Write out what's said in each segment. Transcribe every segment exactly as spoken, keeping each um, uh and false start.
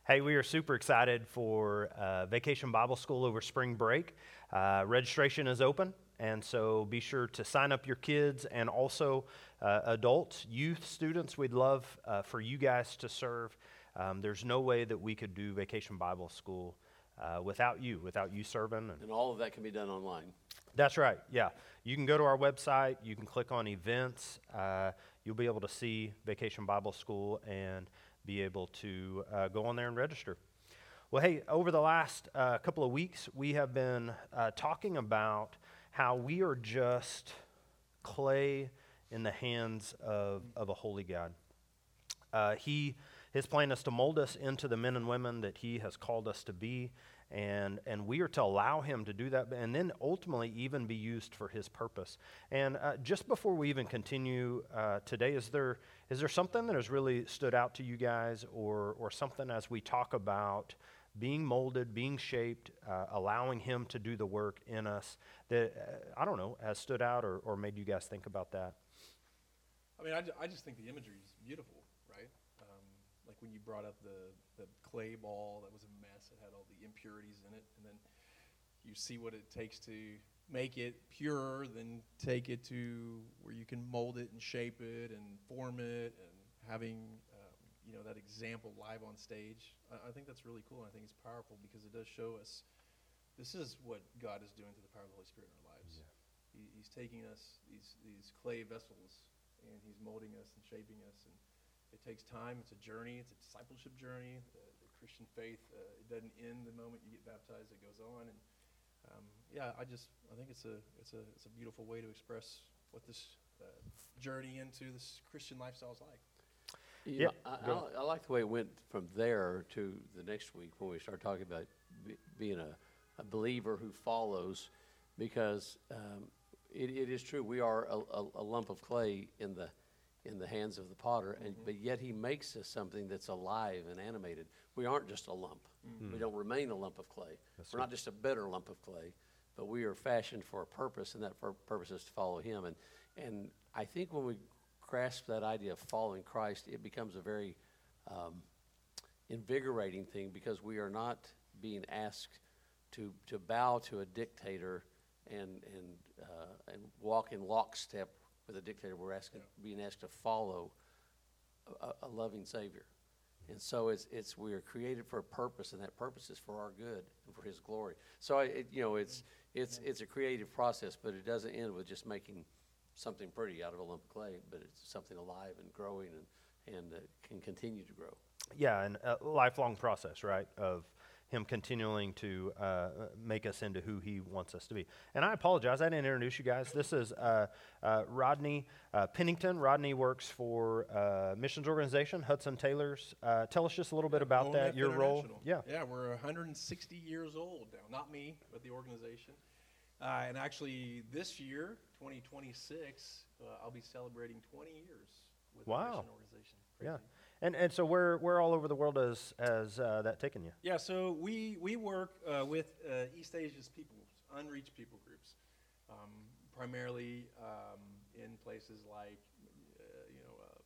Hey, we are super excited for uh, Vacation Bible School over spring break. Uh, registration is open, and so be sure to sign up your kids and also uh, adults, youth, students. We'd love uh, for you guys to serve. Um, there's no way that we could do Vacation Bible School uh, without you, without you serving. And And all of that can be done online. that's right, yeah. You can go to our website, you can click on events, uh, you'll be able to see Vacation Bible School and be able to uh, go on there and register. Well, hey, over the last uh, couple of weeks, we have been uh, talking about how we are just clay in the hands of, of a holy God. Uh, he, his plan is to mold us into the men and women that he has called us to be, and and we are to allow him to do that, and then ultimately even be used for his purpose. And uh, just before we even continue uh, today, is there is there something that has really stood out to you guys, or or something as we talk about being molded, being shaped, uh, allowing him to do the work in us that, uh, I don't know, has stood out or, or made you guys think about that? I mean, I, ju- I just think the imagery is beautiful, right? Um, like when you brought up the, the clay ball that was a mess, it had all the impurities in it, and then you see what it takes to make it pure, then take it to where you can mold it and shape it and form it, and having um, you know that example live on stage. I, I think that's really cool, and I think it's powerful because it does show us this is what God is doing through the power of the Holy Spirit in our lives. Yeah. He, he's taking us, these these clay vessels, and he's molding us and shaping us, and it takes time. It's a journey. It's a discipleship journey. The, the Christian faith, uh, it doesn't end the moment you get baptized. It goes on, and um, yeah, I just I think it's a it's a it's a beautiful way to express what this uh, journey into this Christian lifestyle is like. You Yeah, know, I, go. I, I like the way it went from there to the next week when we start talking about be, being a, a believer who follows, because um, it, it is true, we are a, a, a lump of clay in the in the hands of the potter, and Mhm. but yet he makes us something that's alive and animated. We aren't just a lump. Mm. We don't remain a lump of clay. That's We're right. not just a bitter lump of clay, but we are fashioned for a purpose, and that pur- purpose is to follow him. And and I think when we grasp that idea of following Christ, it becomes a very um, invigorating thing, because we are not being asked to to bow to a dictator and and uh, and walk in lockstep with a dictator. We're asking, being asked to follow a, a loving Savior. And so it's it's we are created for a purpose, and that purpose is for our good and for His glory. So I, it, you know, it's it's it's a creative process, but it doesn't end with just making something pretty out of a lump of clay, but it's something alive and growing and and uh, can continue to grow. Yeah, and a lifelong process, right, of him continuing to uh, make us into who he wants us to be. And I apologize, I didn't introduce you guys. This is uh, uh, Rodney uh, Pennington. Rodney works for uh, missions organization, Hudson Taylors. Uh, tell us just a little bit about O N that, F your role. International. Yeah. Yeah, we're one hundred sixty years old now. Not me, but the organization. Uh, and actually, this year, twenty twenty-six, uh, I'll be celebrating twenty years with Wow. the mission organization. Yeah. Crazy. And and so where where all over the world has has uh, that taken you? Yeah, so we, we work uh, with uh, East Asia's people groups, unreached people groups, um, primarily um, in places like, uh, you know, uh,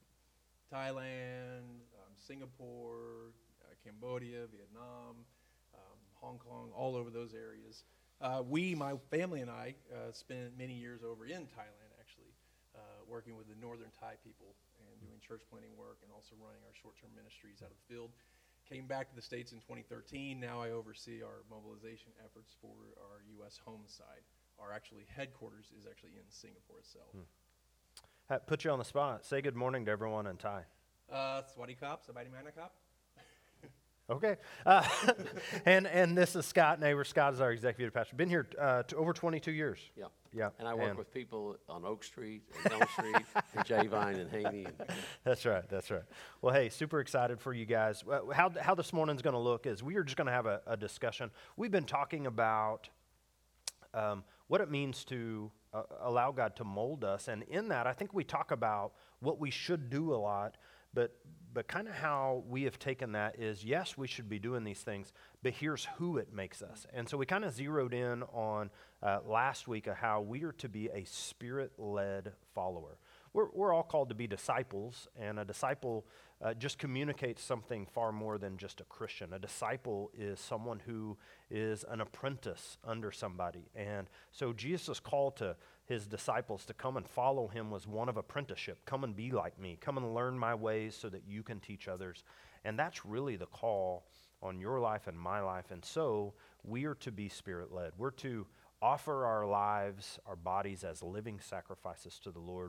Thailand, um, Singapore, uh, Cambodia, Vietnam, um, Hong Kong, all over those areas. Uh, we, my family and I, uh, spent many years over in Thailand, actually, uh, working with the Northern Thai people and doing church planting work and also running our short-term ministries out of the field. Came back to the States in twenty thirteen. Now I oversee our mobilization efforts for our U S home side. Our actually headquarters is actually in Singapore itself. Hmm. Uh, Put you on the spot. Say good morning to everyone in Thai. Uh, Swadee Kop, Sabadi Manakop. Okay. Uh, and and this is Scott Neighbor. Scott is our executive pastor. Been here uh, t- over twenty-two years. Yeah. Yeah. And I work with people on Oak Street, and Elm Street, and Javine, and Haney. And, That's right. That's right. Well, hey, super excited for you guys. Uh, How how this morning's going to look is we are just going to have a, a discussion. We've been talking about um, what it means to uh, allow God to mold us, and in that, I think we talk about what we should do a lot, but but kind of how we have taken that is, yes, we should be doing these things, but here's who it makes us. And so we kind of zeroed in on uh, last week of how we are to be a spirit-led follower. we're, we're all called to be disciples, and a disciple uh, just communicates something far more than just a Christian. A disciple is someone who is an apprentice under somebody. And so Jesus' call to his disciples to come and follow him was one of apprenticeship. Come and be like me. Come and learn my ways so that you can teach others. And that's really the call on your life and my life. And so we are to be Spirit-led. We're to offer our lives, our bodies as living sacrifices to the Lord,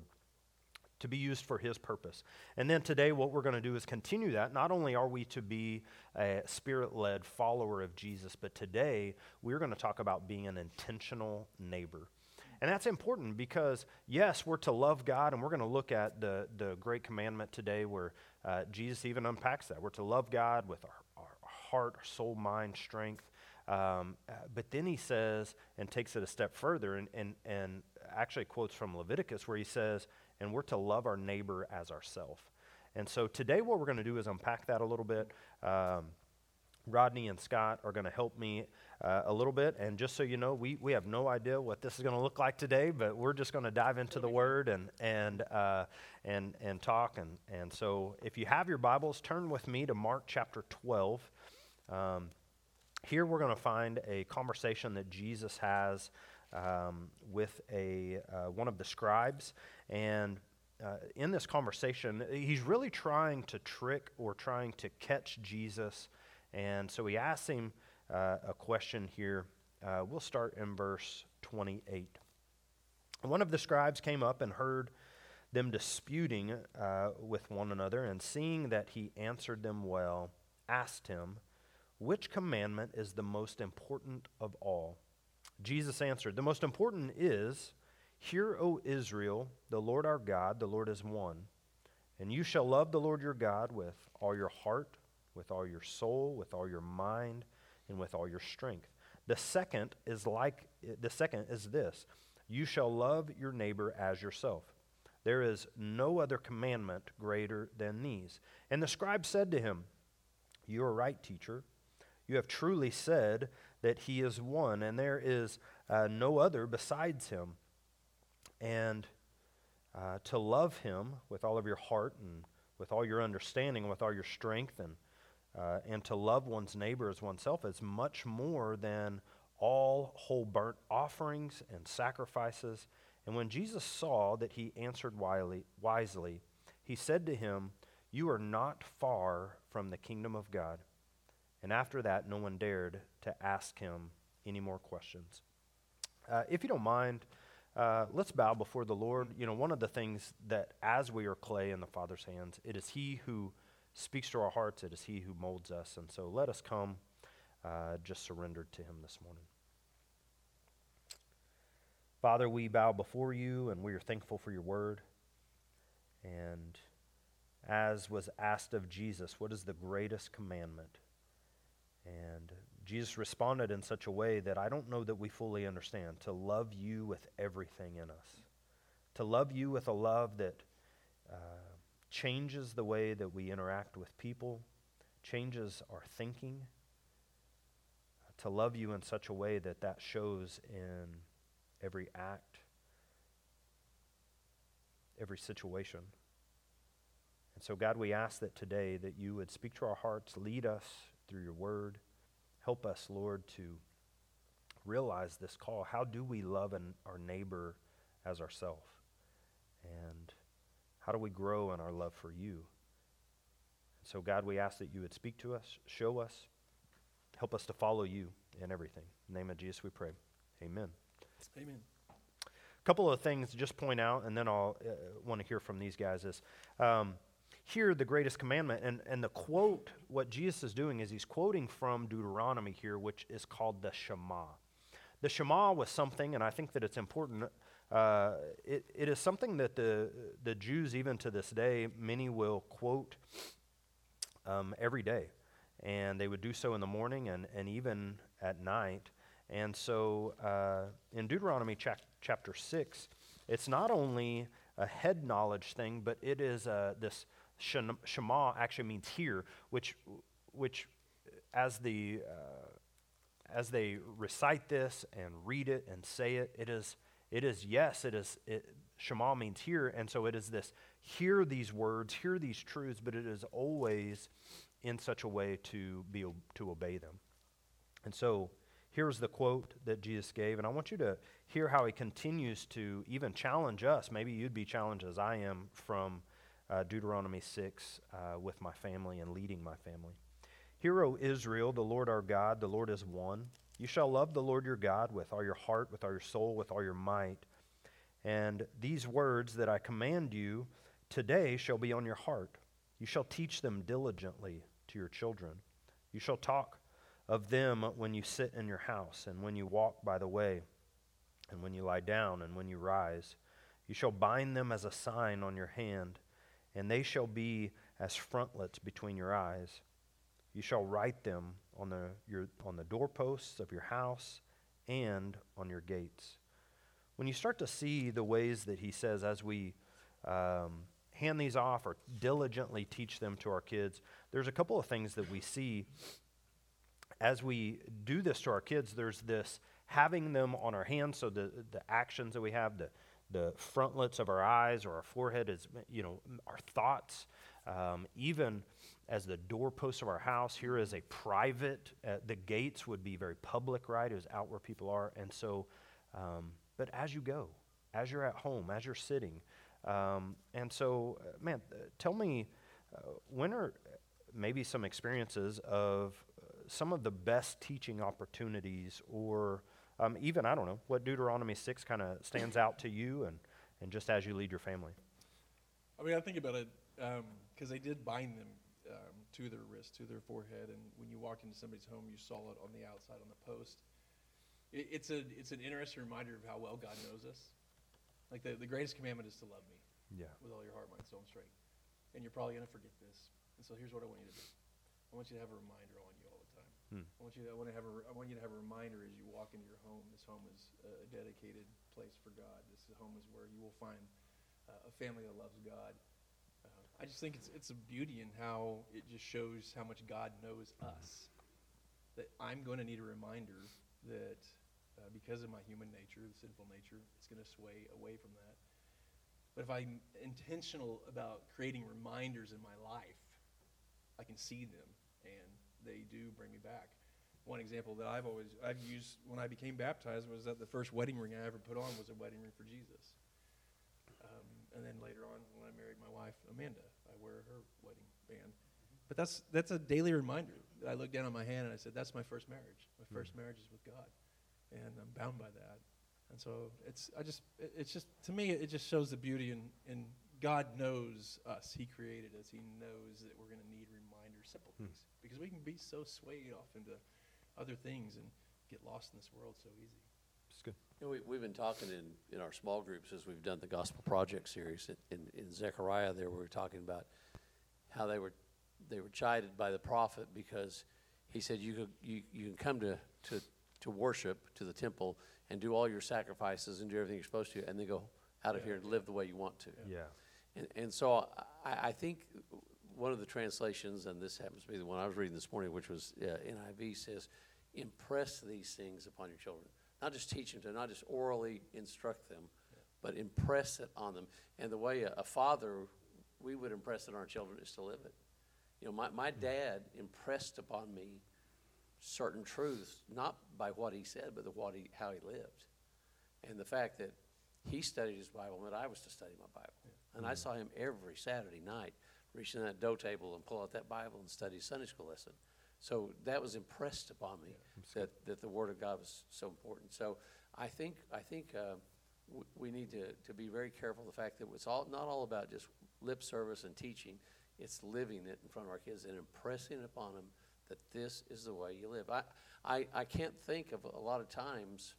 to be used for his purpose. And then today what we're going to do is continue that. Not only are we to be a Spirit-led follower of Jesus, but today we're going to talk about being an intentional neighbor. And that's important because, yes, we're to love God, and we're going to look at the, the great commandment today where uh, Jesus even unpacks that. We're to love God with our, our heart, our soul, mind, strength. Um, uh, but then he says, and takes it a step further, and, and, and actually quotes from Leviticus where he says, and we're to love our neighbor as ourself. And so today what we're going to do is unpack that a little bit. Um, Rodney and Scott are going to help me uh, a little bit. And just so you know, we, we have no idea what this is going to look like today, but we're just going to dive into the Word and and uh, and and talk. And, and so if you have your Bibles, turn with me to Mark chapter twelve. Um, here we're going to find a conversation that Jesus has um, with a uh, one of the scribes. And uh, in this conversation, he's really trying to trick or trying to catch Jesus. And so he asks him uh, a question here. Uh, we'll start in verse twenty-eight. One of the scribes came up and heard them disputing uh, with one another, and seeing that he answered them well, asked him, "Which commandment is the most important of all?" Jesus answered, "The most important is, 'Hear, O Israel, the Lord our God, the Lord is one. And you shall love the Lord your God with all your heart, with all your soul, with all your mind, and with all your strength. The second is like the second is this: you shall love your neighbor as yourself. There is no other commandment greater than these." And the scribe said to him, "You are right, teacher. You have truly said that he is one, and there is uh, no other besides him. And uh, to love him with all of your heart and with all your understanding and with all your strength, and uh, and to love one's neighbor as oneself is much more than all whole burnt offerings and sacrifices." And when Jesus saw that he answered wisely, wisely, he said to him, "You are not far from the kingdom of God." And after that, no one dared to ask him any more questions. Uh, if you don't mind, uh, let's bow before the Lord. You know, one of the things that as we are clay in the Father's hands, it is he who speaks to our hearts. It is he who molds us. And so let us come uh, just surrendered to him this morning. Father, we bow before you, and we are thankful for your word. And as was asked of Jesus, what is the greatest commandment? And Jesus responded in such a way that I don't know that we fully understand: to love you with everything in us, to love you with a love that uh, changes the way that we interact with people, changes our thinking, to love you in such a way that that shows in every act, every situation. And so, God, we ask that today that you would speak to our hearts, lead us through your word. Help us, Lord, to realize this call. How do we love an, our neighbor as ourselves? And how do we grow in our love for you? And so, God, we ask that you would speak to us, show us, help us to follow you in everything. In the name of Jesus we pray. Amen. Amen. A couple of things to just point out, and then I'll uh, want to hear from these guys, is um, here the greatest commandment, and, and the quote, what Jesus is doing is he's quoting from Deuteronomy here, which is called the Shema. The Shema was something, and I think that it's important, uh, it, it is something that the, the Jews, even to this day, many will quote um, every day. And they would do so in the morning and, and even at night. And so uh, in Deuteronomy chap- chapter six, it's not only a head knowledge thing, but it is uh, this Shema actually means hear, which, which as the uh, as they recite this and read it and say it, it is It is, yes, it is, it, Shema means hear, and so it is this, hear these words, hear these truths, but it is always in such a way to be to obey them. And so here's the quote that Jesus gave, and I want you to hear how he continues to even challenge us. Maybe you'd be challenged as I am from uh, Deuteronomy six uh, with my family and leading my family. Hear, O Israel, the Lord our God, the Lord is one. You shall love the Lord your God with all your heart, with all your soul, with all your might. And these words that I command you today shall be on your heart. You shall teach them diligently to your children. You shall talk of them when you sit in your house, and when you walk by the way, and when you lie down, and when you rise. You shall bind them as a sign on your hand, and they shall be as frontlets between your eyes. You shall write them on the your on the doorposts of your house and on your gates. When you start to see the ways that he says, as we um, hand these off or diligently teach them to our kids, there's a couple of things that we see as we do this to our kids. There's this having them on our hands, so the the actions that we have, the the frontlets of our eyes or our forehead is, you know, our thoughts, um, even as the doorposts of our house. Here is a private, uh, the gates would be very public, right? It is out where people are. And so, um, but as you go, as you're at home, as you're sitting, um, and so, uh, man, uh, tell me, uh, when are maybe some experiences of uh, some of the best teaching opportunities, or um, even, I don't know, what Deuteronomy six kind of stands out to you, and, and just as you lead your family? I mean, I think about it because they did bind them um, to their wrist, to their forehead, and when you walked into somebody's home, you saw it on the outside on the post. It, it's a it's an interesting reminder of how well God knows us. Like the, the greatest commandment is to love me Yeah. with all your heart, mind, soul, and strength. And you're probably going to forget this. And so here's what I want you to do. I want you to have a reminder on you all the time. Hmm. I want you to I want to have a I want you to have a reminder as you walk into your home. This home is a dedicated place for God. This home is where you will find uh, a family that loves God. Uh, I just think it's it's a beauty in how it just shows how much God knows us. That I'm going to need a reminder that uh, because of my human nature, the sinful nature, it's going to sway away from that. But if I'm intentional about creating reminders in my life, I can see them, and they do bring me back. One example that I've always I've used when I became baptized was that the first wedding ring I ever put on was a wedding ring for Jesus. Um, and then later on, when I married my wife, Amanda, I wear her wedding band. But that's that's a daily reminder. I look down on my hand and I said, that's my first marriage. My first mm-hmm. marriage is with God, and I'm bound by that. And so it's I just it, it's just to me it just shows the beauty in in God knows us. He created us. He knows that we're going to need reminders, simple Hmm. things, because we can be so swayed off into other things and get lost in this world so easy. It's good. You know, we, we've been talking in, in our small groups as we've done the Gospel Project series. In, in Zechariah there, we were talking about how they were they were chided by the prophet because he said, you could, you, you can come to, to, to worship to the temple and do all your sacrifices and do everything you're supposed to, and then go out of Yeah. here and live the way you want to. Yeah. And, and so I, I think one of the translations, and this happens to be the one I was reading this morning, which was uh, N I V, says, impress these things upon your children. Not just teach them to, not just orally instruct them, yeah. but impress it on them. And the way a, a father, we would impress it on our children is to live it. You know, my, my dad impressed upon me certain truths, not by what he said, but the, what he, how he lived. And the fact that he studied his Bible meant I was to study my Bible. Yeah. And mm-hmm. I saw him every Saturday night reaching that dough table and pull out that Bible and study Sunday school lesson. So that was impressed upon me, yeah. that, that the Word of God was so important. So I think I think uh, w- we need to, to be very careful of the fact that it's all not all about just lip service and teaching. It's living it in front of our kids and impressing upon them that this is the way you live. I, I, I can't think of a lot of times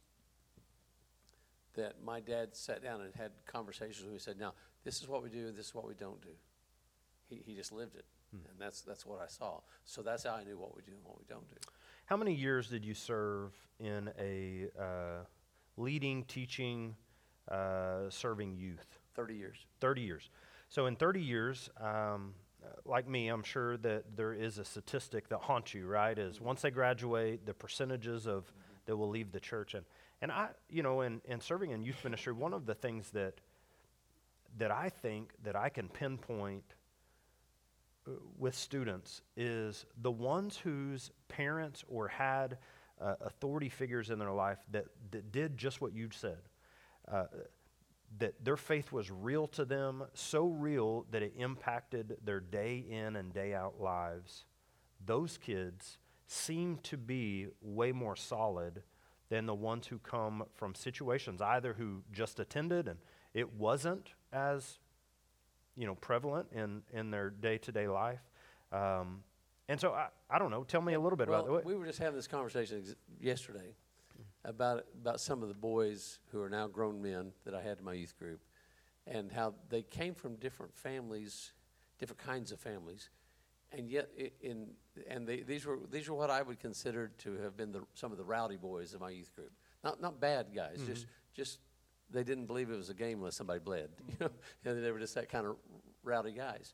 that my dad sat down and had conversations with me and said, now, this is what we do, this is what we don't do. He he just lived it, hmm. and that's that's what I saw. So that's how I knew what we do and what we don't do. How many years did you serve in a uh, leading, teaching, uh, serving youth? thirty years. thirty years. So in thirty years, um, uh, like me, I'm sure that there is a statistic that haunts you, right? Is once they graduate, the percentages of that will leave the church. And, and I, you know, in, in serving in youth ministry, one of the things that, that I think that I can pinpoint uh, with students is the ones whose parents or had uh, authority figures in their life that, that did just what you said. Uh, that their faith was real to them, so real that it impacted their day in and day out lives. Those kids seem to be way more solid than the ones who come from situations either who just attended and it wasn't as, you know, prevalent in, in their day-to-day life. Um, and so, I, I don't know, tell me a little bit Well, about that. we were just having this conversation ex- yesterday about about some of the boys who are now grown men that I had in my youth group, and how they came from different families, different kinds of families, and yet i- in and they, these were these were what I would consider to have been the, some of the rowdy boys of my youth group. Not not bad guys, just just they didn't believe it was a game unless somebody bled. You know, and they were just that kind of rowdy guys.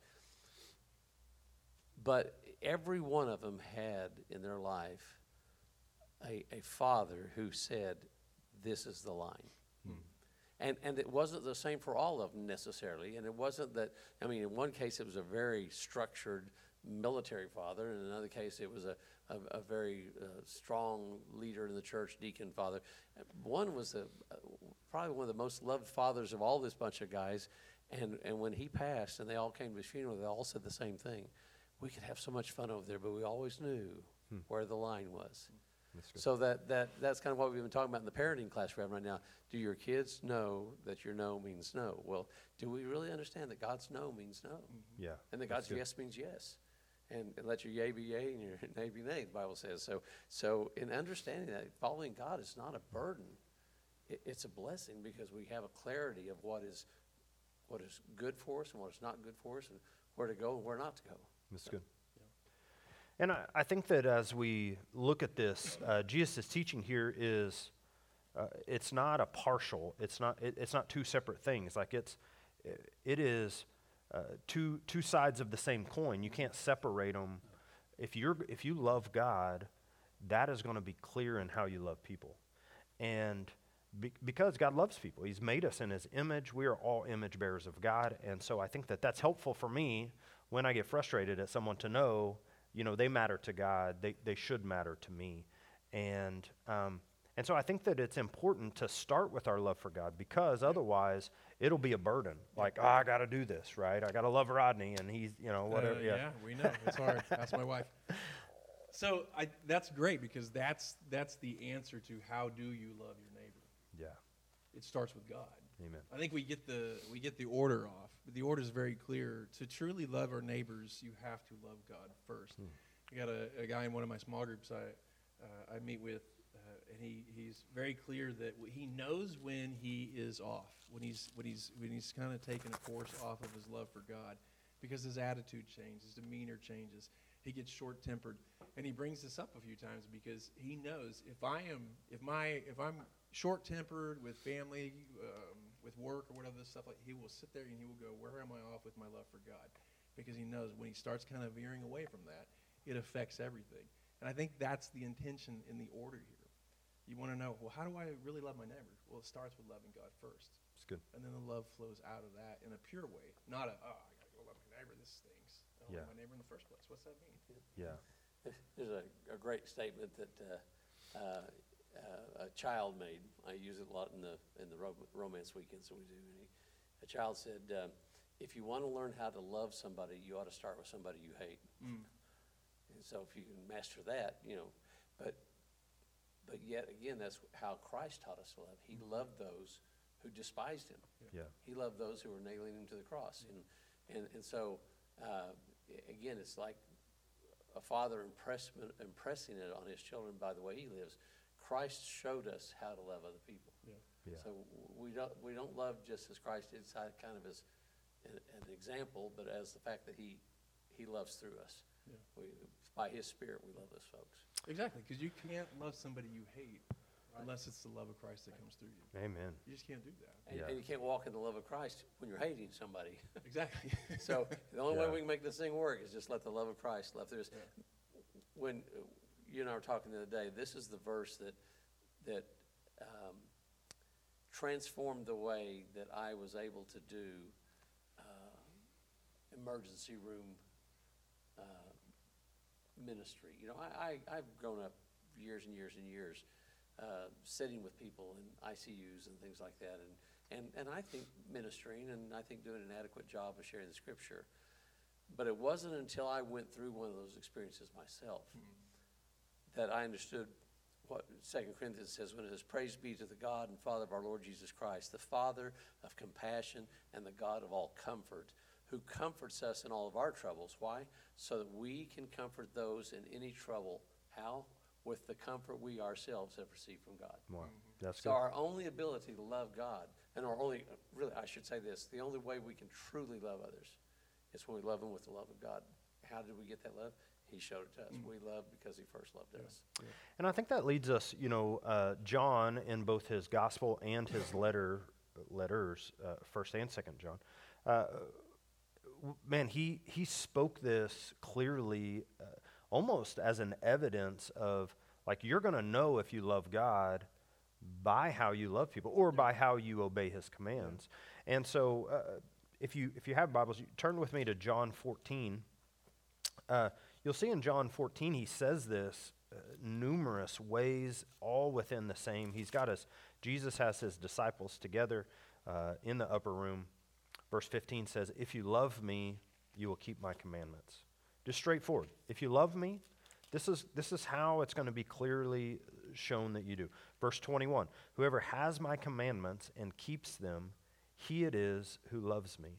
But every one of them had in their life a, a father who said, this is the line. Hmm. And, and it wasn't the same for all of them necessarily. And it wasn't that, I mean, in one case it was a very structured military father. And in another case it was a, a, a very uh, strong leader in the church, deacon father. One was a, probably one of the most loved fathers of all this bunch of guys. And, and when he passed and they all came to his funeral, they all said the same thing. We could have so much fun over there, but we always knew hmm. where the line was. So that, that that's kind of what we've been talking about in the parenting class we're having right now. Do your kids know that your no means no? Well, do we really understand that God's no means no? Yeah. And that God's yes means yes. And, and let your yea be yea and your nay be nay, the Bible says. So so in understanding that, following God is not a burden. It, it's a blessing because we have a clarity of what is what is good for us and what is not good for us and where to go and where not to go. That's good. And I, I think that as we look at this, uh, Jesus' teaching here is, uh, it's not a partial, it's not it, it's not two separate things. Like it's, it is uh, two two sides of the same coin. You can't separate them. If you're if you love God, that is going to be clear in how you love people. And be, because God loves people, He's made us in His image. We are all image bearers of God. And so I think that that's helpful for me when I get frustrated at someone to know, you know, they matter to God. They they should matter to me, and um, and so I think that it's important to start with our love for God because otherwise it'll be a burden. Like, oh, I got to do this, right? I got to love Rodney, and he's, you know, whatever. Uh, yeah. yeah, we know it's hard. That's my wife. So I that's great because that's that's the answer to how do you love your neighbor. Yeah. It starts with God. Amen. I think we get the we get the order off, but the order is very clear. To truly love our neighbors, you have to love God first. Hmm. I got a, a guy in one of my small groups I uh, I meet with, uh, and he, he's very clear that w- he knows when he is off, when he's when he's when he's kind of taking a course off of his love for God, because his attitude changes, his demeanor changes. He gets short-tempered, and he brings this up a few times because he knows if I am if my if I'm short-tempered with family, um, with work or whatever this stuff, like he will sit there and he will go, where am I off with my love for God? Because he knows when he starts kind of veering away from that, it affects everything. And I think that's the intention in the order here. You want to know, well, how do I really love my neighbor? Well, it starts with loving God first. It's good. And then the love flows out of that in a pure way, not a, oh, I got to go love my neighbor. This stinks. I don't Yeah. love my neighbor in the first place. What's that mean? Yeah. There's a, a great statement that uh, uh, uh, a child made. I use it a lot in the in the ro- romance weekends that we do. And he, a child said, um, "If you want to learn how to love somebody, you ought to start with somebody you hate." Mm. And so, if you can master that, you know, but but yet again, that's how Christ taught us to love. He mm-hmm. loved those who despised him. Yeah. He loved those who were nailing him to the cross, and and and so uh, again, it's like a father impressment, impressing it on his children by the way he lives. Christ showed us how to love other people. Yeah. Yeah. So we don't we don't love just as Christ did, kind of as an, an example, but as the fact that he he loves through us. Yeah. We, by his Spirit, we love those folks. Exactly, because you can't love somebody you hate unless it's the love of Christ that comes through you. Amen. You just can't do that. And, Yeah. and you can't walk in the love of Christ when you're hating somebody. Exactly. So the only Yeah. way we can make this thing work is just let the love of Christ love through us. Yeah. When uh, you and I were talking the other day, this is the verse that that um, transformed the way that I was able to do uh, emergency room uh, ministry. You know, I, I, I've grown up years and years and years uh, sitting with people in I C Us and things like that, and, and, and I think ministering, and I think doing an adequate job of sharing the Scripture. But it wasn't until I went through one of those experiences myself mm-hmm. that I understood what Second Corinthians says when it says, "Praise be to the God and Father of our Lord Jesus Christ, the Father of compassion and the God of all comfort, who comforts us in all of our troubles." Why? So that we can comfort those in any trouble. How? With the comfort we ourselves have received from God. Wow, that's So good. our only ability to love God, and our only, really, I should say this, the only way we can truly love others is when we love them with the love of God. How did we get that love? He showed it to us. Mm. We love because he first loved us. Yeah. And I think that leads us, you know, uh, John in both his gospel and his letter, letters, uh, First and Second John, uh, man, he he spoke this clearly, uh, almost as an evidence of, like, you're going to know if you love God by how you love people or by how you obey his commands. Yeah. And so, uh, if you if you have Bibles, you turn with me to John fourteen. Uh, you'll see in John fourteen, he says this uh, numerous ways, all within the same. He's got his, Jesus has his disciples together uh, in the upper room. Verse fifteen says, "If you love me, you will keep my commandments." Just straightforward. If you love me, this is this is how it's going to be clearly shown that you do. Verse twenty-one, "Whoever has my commandments and keeps them, he it is who loves me."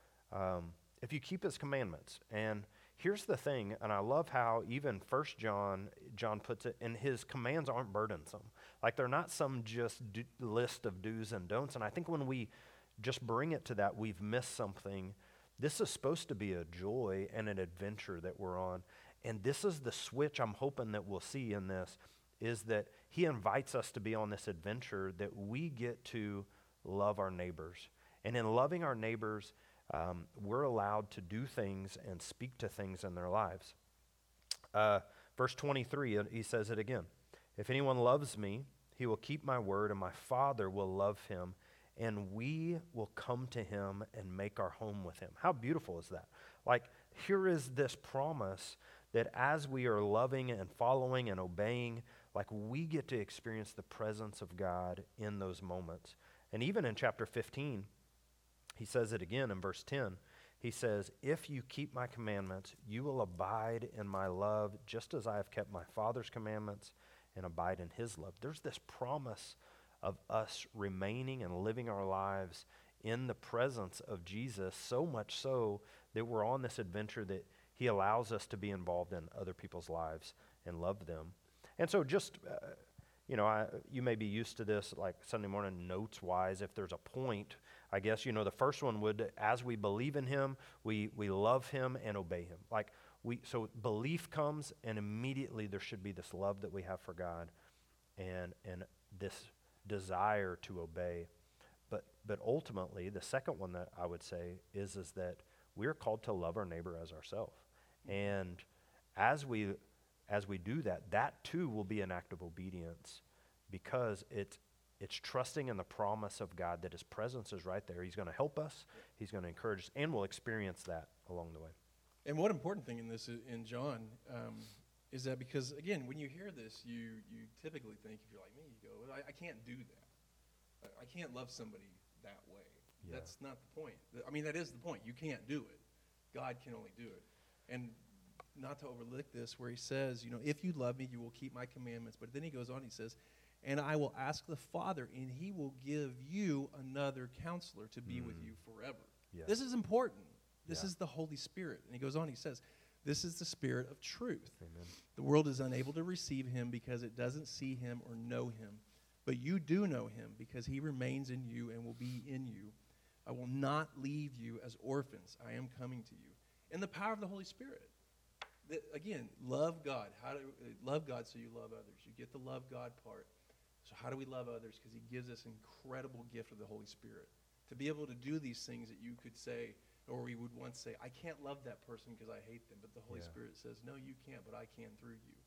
Um, if you keep his commandments, and here's the thing, and I love how even First John, John puts it, and his commands aren't burdensome. Like, they're not some just do, list of do's and don'ts, and I think when we just bring it to that, we've missed something. This is supposed to be a joy and an adventure that we're on, and this is the switch I'm hoping that we'll see in this, is that he invites us to be on this adventure that we get to love our neighbors. And in loving our neighbors, Um, we're allowed to do things and speak to things in their lives. Uh, verse twenty-three, he says it again. "If anyone loves me, he will keep my word, and my Father will love him, and we will come to him and make our home with him." How beautiful is that? Like, here is this promise that as we are loving and following and obeying, like, we get to experience the presence of God in those moments. And even in chapter fifteen, he says it again in verse ten. He says, "If you keep my commandments, you will abide in my love, just as I have kept my Father's commandments and abide in his love." There's this promise of us remaining and living our lives in the presence of Jesus, so much so that we're on this adventure that he allows us to be involved in other people's lives and love them. And so just, uh, you know, I, you may be used to this, like Sunday morning notes-wise, if there's a point, I guess, you know, the first one would, as we believe in him, we, we love him and obey him. Like, we, so belief comes, and immediately there should be this love that we have for God and and this desire to obey. But but ultimately, the second one that I would say is, is that we're called to love our neighbor as ourselves. And as we as we do that, that too will be an act of obedience, because it's It's trusting in the promise of God that his presence is right there. He's going to help us, he's going to encourage us, and we'll experience that along the way. And one important thing in this, uh, in John, um, is that because, again, when you hear this, you you typically think, if you're like me, you go, well, I, I can't do that. I, I can't love somebody that way. Yeah. That's not the point. I mean, that is the point. You can't do it. God can only do it. And not to overlook this, where he says, you know, if you love me, you will keep my commandments. But then he goes on, he says, "And I will ask the Father, and he will give you another counselor to be mm. with you forever." Yeah. This is important. This yeah. is the Holy Spirit. And he goes on, he says, "This is the Spirit of truth. Amen. The world is unable to receive him because it doesn't see him or know him. But you do know him because he remains in you and will be in you. I will not leave you as orphans. I am coming to you." And the power of the Holy Spirit. That, again, love God. How do uh, love God so you love others. You get the love God part. So how do we love others? Because he gives us incredible gift of the Holy Spirit. To be able to do these things that you could say, or we would once say, "I can't love that person because I hate them." But the Holy yeah. Spirit says, "No, you can't, but I can through you."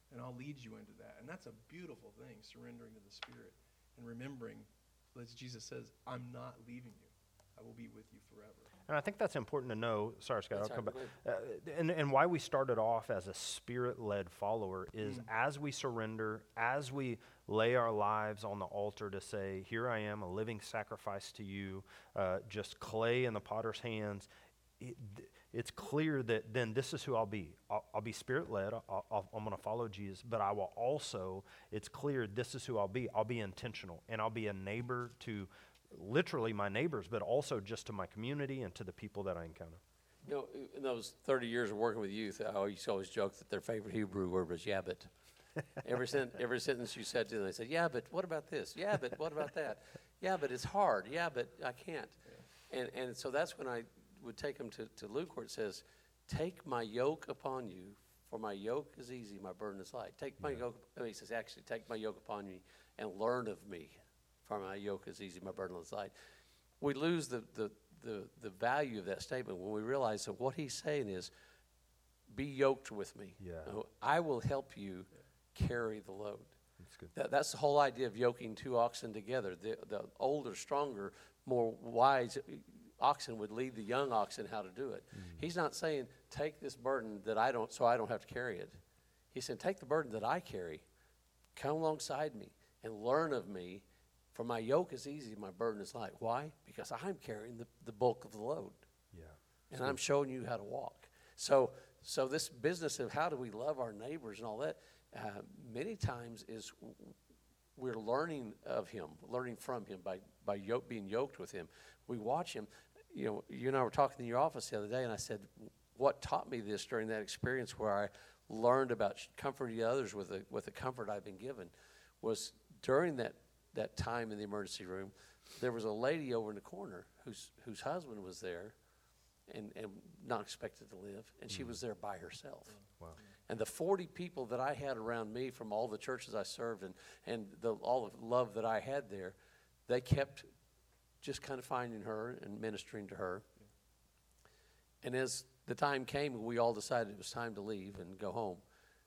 and I'll lead you into that. And that's a beautiful thing, surrendering to the Spirit and remembering, as Jesus says, I'm not leaving you. I will be with you forever. And I think that's important to know. Sorry, Scott, That's I'll come all back. right, Uh, and, and why we started off as a Spirit-led follower is Mm. as we surrender, as we lay our lives on the altar to say, here I am, a living sacrifice to you, uh, just clay in the potter's hands, it, it's clear that then this is who I'll be. I'll, I'll be Spirit-led. I'll, I'll, I'm going to follow Jesus, but I will also, it's clear this is who I'll be. I'll be intentional, and I'll be a neighbor to literally my neighbors, but also just to my community and to the people that I encounter. You know, in those thirty years of working with youth, I always always joke that their favorite Hebrew word was yeah, but. every, sen- every sentence you said to them, they said, yeah, but what about this? Yeah, but what about that? Yeah, but it's hard. Yeah, but I can't. And and so that's when I would take them to, to Luke, where it says, take my yoke upon you, for my yoke is easy, my burden is light. Take my yoke, I mean, he says, actually, take my yoke upon you and learn of me, for my yoke is easy, my burden is light. We lose the, the, the, the value of that statement when we realize that what he's saying is, be yoked with me. Yeah. You know, I will help you carry the load. That's good. That, that's the whole idea of yoking two oxen together. The, the older, stronger, more wise oxen would lead the young oxen how to do it. Mm. He's not saying, take this burden that I don't, so I don't have to carry it. He said, take the burden that I carry, come alongside me, and learn of me, for my yoke is easy, my burden is light. Why? Because I'm carrying the, the bulk of the load, Yeah. and I'm showing you how to walk. So, so this business of how do we love our neighbors and all that, uh, many times is w- we're learning of him, learning from him by, by yoke, being yoked with him. We watch him. You know, you and I were talking in your office the other day, and I said, what taught me this during that experience where I learned about sh- comforting others with the, with the comfort I've been given was during that, that time in the emergency room, there was a lady over in the corner whose, whose husband was there and, and not expected to live, and she was there by herself. Wow. And the forty people that I had around me from all the churches I served and, and the, all the love that I had there, they kept just kind of finding her and ministering to her. And as the time came and we all decided it was time to leave and go home,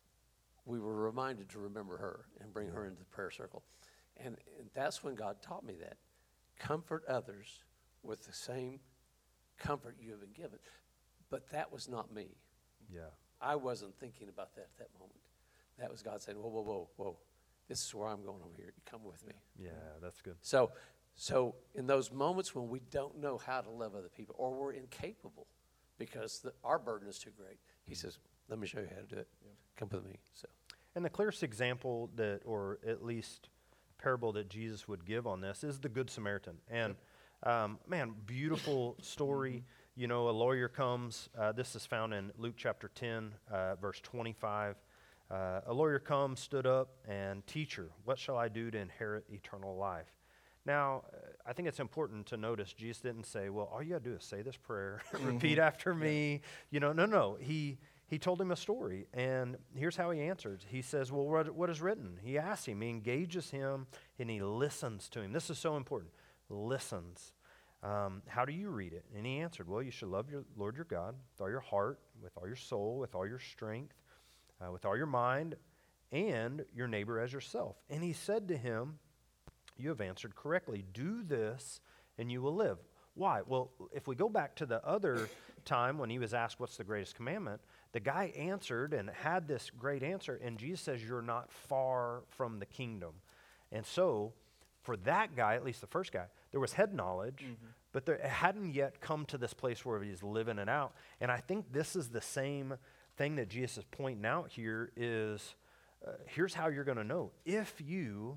we were reminded to remember her and bring her into the prayer circle. And, and that's when God taught me that. Comfort others with the same comfort you have been given. But that was not me. Yeah. I wasn't thinking about that at that moment. That was God saying, whoa, whoa, whoa, whoa. This is where I'm going over here. You come with me. Yeah, that's good. So, so in those moments when we don't know how to love other people or we're incapable because the, our burden is too great, he says, let me show you how to do it. Come with me. So, And the clearest example that, or at least parable that Jesus would give on this is the Good Samaritan. And um, man, beautiful story. You know, a lawyer comes. Uh, this is found in Luke chapter ten, uh, verse twenty-five. Uh, a lawyer comes, stood up, and teacher, what shall I do to inherit eternal life? Now, uh, I think it's important to notice Jesus didn't say, well, all you got to do is say this prayer, repeat after me. You know, no, no. He he told him a story, and here's how he answered. He says, well, what, what is written? He asks him. He engages him, and he listens to him. This is so important. Listens. Um, how do you read it? And he answered, well, you should love your Lord your God with all your heart, with all your soul, with all your strength, uh, with all your mind, and your neighbor as yourself. And he said to him, you have answered correctly. Do this, and you will live. Why? Well, if we go back to the other time when he was asked what's the greatest commandment, the guy answered and had this great answer, and Jesus says, you're not far from the kingdom. And so, for that guy, at least the first guy, there was head knowledge, mm-hmm. but there, it hadn't yet come to this place where he's living it out. And I think this is the same thing that Jesus is pointing out here is, uh, here's how you're going to know. If you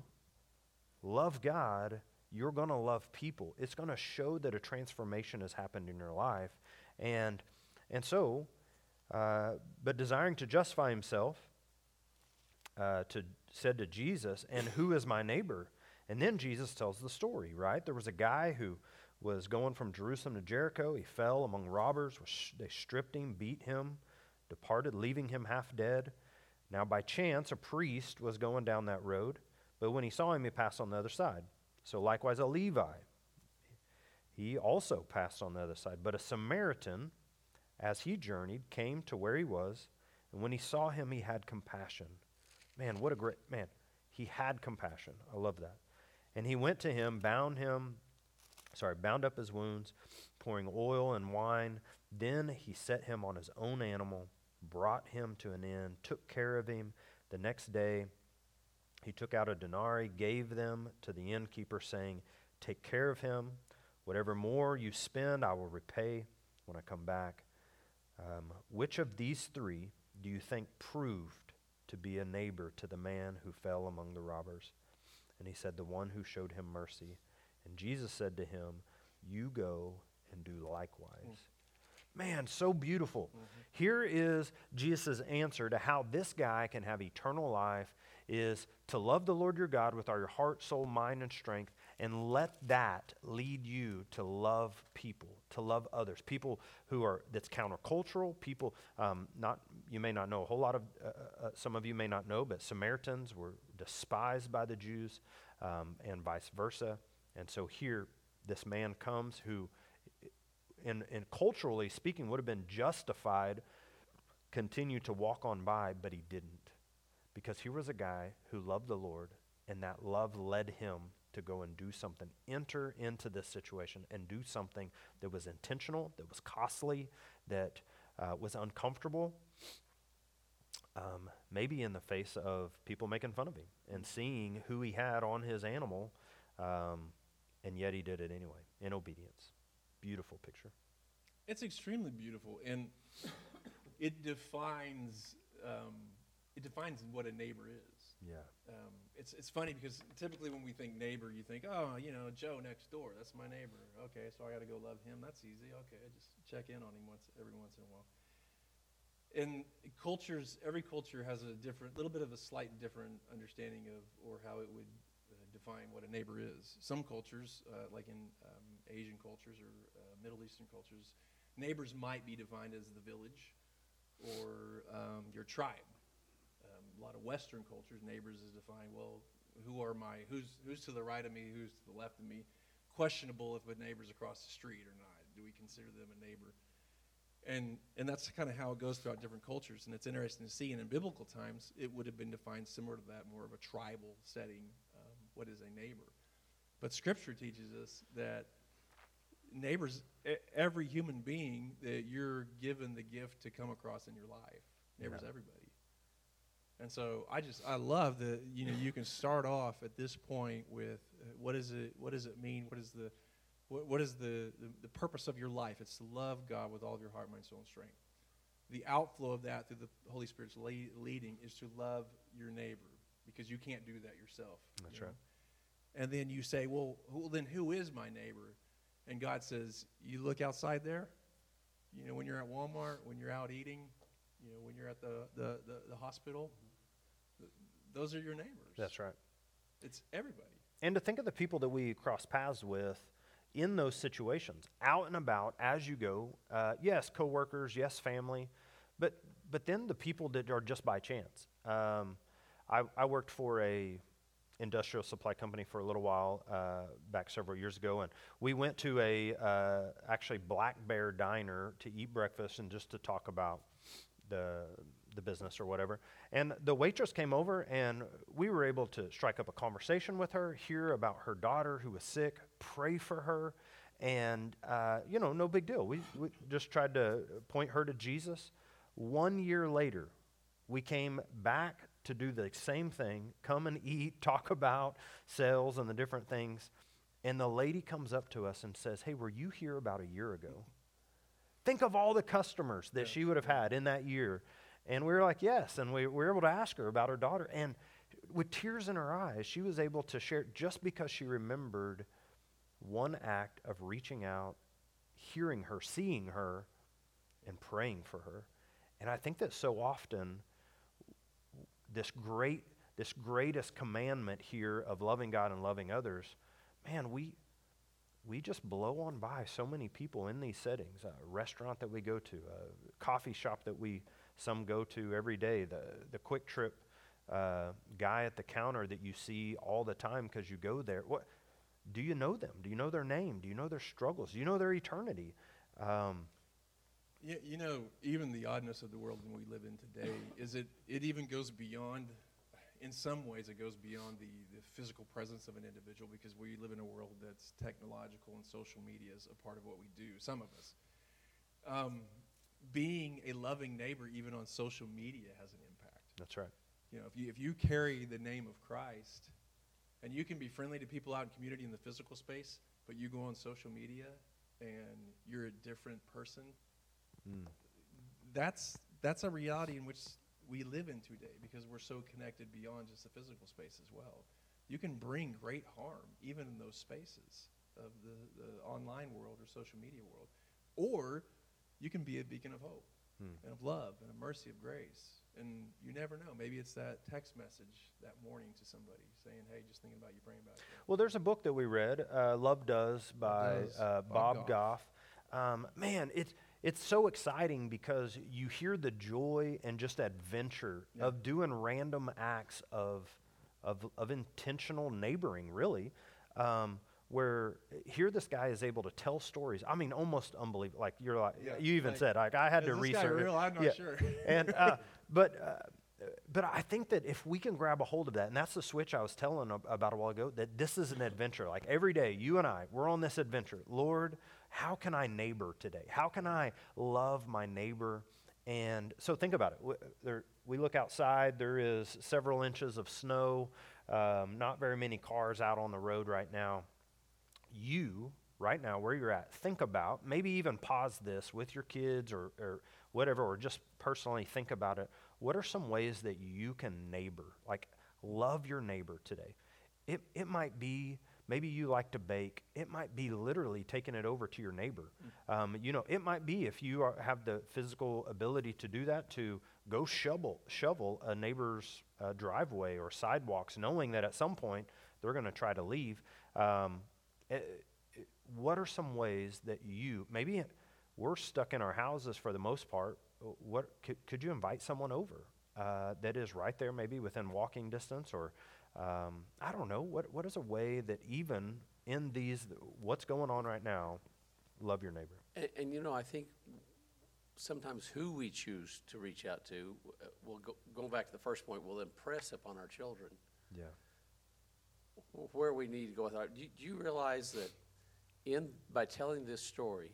love God, you're going to love people. It's going to show that a transformation has happened in your life. And, and so, uh, but desiring to justify himself, uh, to said to Jesus, and who is my neighbor? And then Jesus tells the story, right? There was a guy who was going from Jerusalem to Jericho. He fell among robbers. They stripped him, beat him, departed, leaving him half dead. Now, by chance, a priest was going down that road, but when he saw him, he passed on the other side. So likewise, a Levi, he also passed on the other side. But a Samaritan, as he journeyed, came to where he was, and when he saw him, he had compassion. Man, what a great, man, he had compassion. I love that. And he went to him, bound him, sorry, bound up his wounds, pouring oil and wine. Then he set him on his own animal, brought him to an inn, took care of him. The next day he took out a denarii, gave them to the innkeeper, saying, take care of him. Whatever more you spend, I will repay when I come back. Um, which of these three do you think proved to be a neighbor to the man who fell among the robbers? And he said, the one who showed him mercy. And Jesus said to him, you go and do likewise. Mm. Man, so beautiful. Mm-hmm. Here is Jesus' answer to how this guy can have eternal life, is to love the Lord your God with all your heart, soul, mind, and strength, and let that lead you to love people, to love others, people who are, that's countercultural, people, um, not, you may not know a whole lot of, uh, uh, some of you may not know, but Samaritans were despised by the Jews, um, and vice versa. And so here, this man comes who, in, in culturally speaking, would have been justified, continue to walk on by, but he didn't. Because he was a guy who loved the Lord, and that love led him to go and do something, enter into this situation and do something that was intentional, that was costly, that uh, was uncomfortable, um, maybe in the face of people making fun of him and seeing who he had on his animal, um, and yet he did it anyway, in obedience. Beautiful picture. It's extremely beautiful, and it defines um, it defines what a neighbor is. Yeah. Um, it's it's funny because typically when we think neighbor, you think, oh, you know, Joe next door, that's my neighbor. Okay, so I got to go love him. That's easy. Okay, I just check in on him once every once in a while. And cultures, every culture has a different, little bit of a slight different understanding of, or how it would uh, define what a neighbor is. Some cultures, uh, like in um, Asian cultures or uh, Middle Eastern cultures, neighbors might be defined as the village or um, your tribe. Um, a lot of Western cultures, neighbors is defined, well, who are my, who's who's to the right of me, who's to the left of me? Questionable if a neighbor's across the street or not. Do we consider them a neighbor? And and that's kind of how it goes throughout different cultures. And it's interesting to see. And in biblical times, it would have been defined similar to that, more of a tribal setting. Um, what is a neighbor? But Scripture teaches us that neighbors, every human being that you're given the gift to come across in your life, neighbors, yeah. Everybody. And so I just I love that, you know, you can start off at this point with uh, what is it what does it mean? What is the what, what is the, the the purpose of your life? It's to love God with all of your heart, mind, soul, and strength. The outflow of that through the Holy Spirit's lead, leading is to love your neighbor, because you can't do that yourself. That's you right. know? And then you say, well, who, then who is my neighbor? And God says, you look outside there. You know, when you're at Walmart, when you're out eating, you know, when you're at the the, the, the hospital. Those are your neighbors. That's right. It's everybody. And to think of the people that we cross paths with in those situations, out and about as you go. Uh, yes, coworkers, yes, family, but but then the people that are just by chance. Um, I, I worked for a industrial supply company for a little while uh, back several years ago, and we went to a uh, actually Black Bear Diner to eat breakfast and just to talk about the the business or whatever. And the waitress came over, and we were able to strike up a conversation with her, hear about her daughter who was sick, pray for her, and, uh, you know, no big deal. We, we just tried to point her to Jesus. One year later, we came back to do the same thing, come and eat, talk about sales and the different things, and the lady comes up to us and says, hey, were you here about a year ago? Think of all the customers that yeah. she would have had in that year. And we were like, yes. And we, we were able to ask her about her daughter. And with tears in her eyes, she was able to share, just because she remembered one act of reaching out, hearing her, seeing her, and praying for her. And I think that so often, this great, this greatest commandment here of loving God and loving others, man, we we just blow on by so many people in these settings. A restaurant that we go to, a coffee shop that we some go to every day, the the Quick Trip uh, guy at the counter that you see all the time because you go there. What do you know them? Do you know their name? Do you know their struggles? Do you know their eternity? Um, you, you know, even the oddness of the world in we live in today is it it even goes beyond, in some ways, it goes beyond the, the physical presence of an individual because we live in a world that's technological and social media is a part of what we do, some of us. Um, being a loving neighbor, even on social media, has an impact. That's right. You know, if you if you carry the name of Christ, and you can be friendly to people out in community in the physical space, but you go on social media and you're a different person, Mm. that's that's a reality in which we live in today because we're so connected beyond just the physical space as well. You can bring great harm even in those spaces of the, the online world or social media world. Or you can be a beacon of hope Hmm. and of love and of mercy, of grace. And you never know. Maybe it's that text message that morning to somebody saying, hey, just thinking about you, praying about you. Well, there's a book that we read, uh, Love Does by Does, uh, Bob Bob Goff. Um, man, it's it's so exciting because you hear the joy and just adventure Yeah. of doing random acts of of, of intentional neighboring, really. Um, where here this guy is able to tell stories. I mean, almost unbelievable. Like you're like Yeah, you even like, said, like I had Is to this research. guy real? I'm not Yeah. sure. and uh, but uh, but I think that if we can grab a hold of that, and that's the switch I was telling ab- about a while ago, that this is an adventure. Like every day, you and I, we're on this adventure. Lord, how can I neighbor today? How can I love my neighbor? And so think about it. We, there, we look outside. There is several inches of snow. Um, not very many cars out on the road right now. You, right now, where you're at, think about, maybe even pause this with your kids or, or whatever, or just personally think about it. What are some ways that you can neighbor, like love your neighbor today? It, it might be, maybe you like to bake. It might be literally taking it over to your neighbor. Um, you know, it might be if you are, have the physical ability to do that, to go shovel, shovel a neighbor's uh, driveway or sidewalks, knowing that at some point they're going to try to leave. Um, Uh, what are some ways that you, maybe we're stuck in our houses for the most part, what could, could you invite someone over uh, that is right there maybe within walking distance, or um, I don't know, what what is a way that even in these, what's going on right now, love your neighbor? And, and you know, I think sometimes who we choose to reach out to, uh, will go, going back to the first point, will impress upon our children Yeah. where we need to go with our, do you, do you realize that in, by telling this story,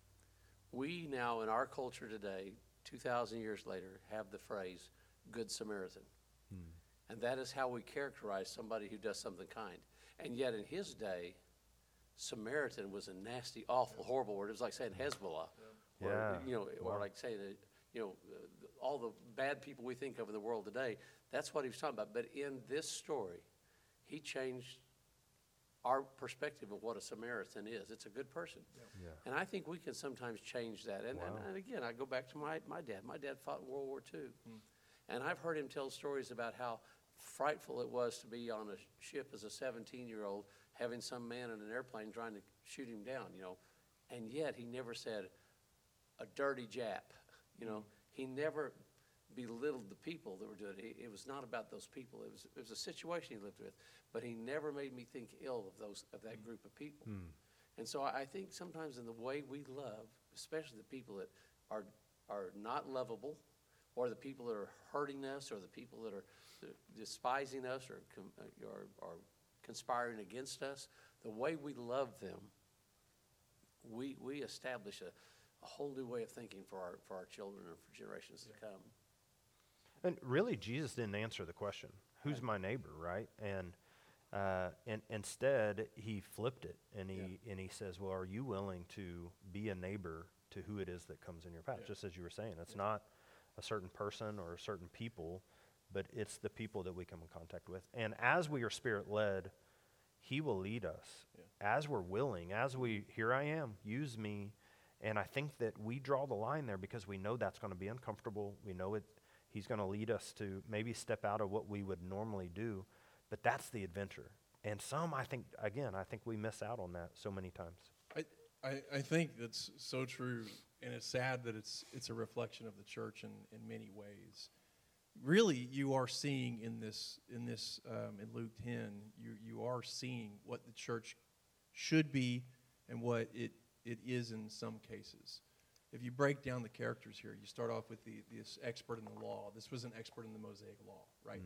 we now in our culture today, two thousand years later, have the phrase, Good Samaritan. Hmm. And that is how we characterize somebody who does something kind. And yet in his day, Samaritan was a nasty, awful, horrible word. It was like saying Hezbollah. Or, Yeah. you know, or Wow. like saying, that, you know, uh, all the bad people we think of in the world today, that's what he was talking about. But in this story, he changed our perspective of what a Samaritan is. It's a good person. Yeah. And I think we can sometimes change that. And, and, Wow. and again, I go back to my, my dad. My dad fought in World War Two. And I've heard him tell stories about how frightful it was to be on a ship as a seventeen-year-old, having some man in an airplane trying to shoot him down, you know. And yet he never said, a dirty Jap, you know. He never belittled the people that were doing it. It was not about those people. It was, it was a situation he lived with. But he never made me think ill of those of that group of people. And so I I think sometimes in the way we love, especially the people that are are not lovable, or the people that are hurting us, or the people that are despising us, or com- or, or conspiring against us, the way we love them, we we establish a, a whole new way of thinking for our for our children and for generations to come. And really, Jesus didn't answer the question, who's my neighbor, right? And uh, and instead, he flipped it, and he and he says, well, are you willing to be a neighbor to who it is that comes in your path? Yeah. Just as you were saying, it's not a certain person or a certain people, but it's the people that we come in contact with. And as we are Spirit-led, he will lead us. Yeah. As we're willing, as we, here I am, use me. And I think that we draw the line there because we know that's going to be uncomfortable. We know it. He's going to lead us to maybe step out of what we would normally do, but that's the adventure. And some, I think, again, I think we miss out on that so many times. I, I, I think that's so true, and it's sad that it's it's a reflection of the church in, in many ways. Really, you are seeing in this in this um, in Luke ten, you you are seeing what the church should be and what it it is in some cases. If you break down the characters here, you start off with the this expert in the law. This was an expert in the Mosaic law, right?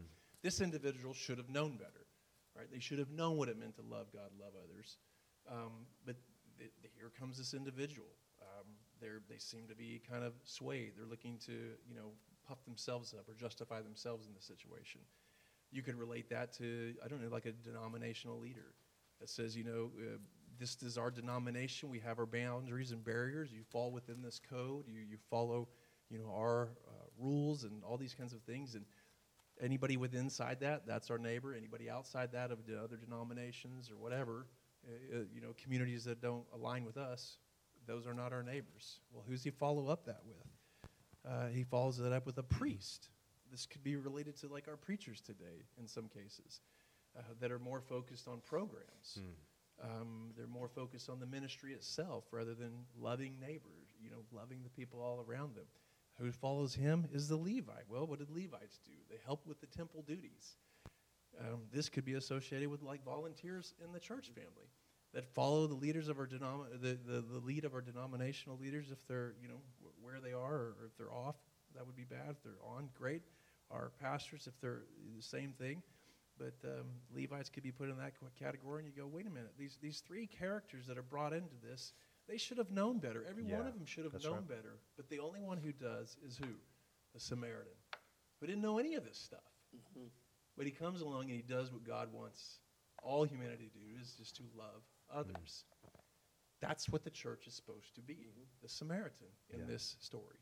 This individual should have known better, right? They should have known what it meant to love God, love others. Um, but th- th- here comes this individual. Um, they're, they seem to be kind of swayed. They're looking to, you know, puff themselves up or justify themselves in the situation. You could relate that to, I don't know, like a denominational leader that says, you know, uh, this is our denomination. We have our boundaries and barriers. You fall within this code. You you follow, you know, our uh, rules and all these kinds of things. And anybody within inside that, that's our neighbor. Anybody outside that of the other denominations or whatever, uh, uh, you know, communities that don't align with us, those are not our neighbors. Well, who's he follow up that with? Uh, he follows it up with a priest. This could be related to like our preachers today in some cases uh, that are more focused on programs. Hmm. Um, they're more focused on the ministry itself rather than loving neighbors, you know, loving the people all around them. Who follows him is the Levite. Well, what did Levites do? They help with the temple duties. Um, this could be associated with like volunteers in the church family that follow the leaders of our denom- the, the, the lead of our denominational leaders if they're, you know, w- where they are, or, or if they're off, that would be bad. If they're on, great. Our pastors, if they're the same thing. But um, Levites could be put in that category, and you go, wait a minute, these these three characters that are brought into this, they should have known better. Every Yeah, one of them should have that's known right. better. But the only one who does is who? The Samaritan, who didn't know any of this stuff. Mhm. But he comes along and he does what God wants all humanity to do, is just to love others. That's what the church is supposed to be, the Samaritan in Yeah. this story.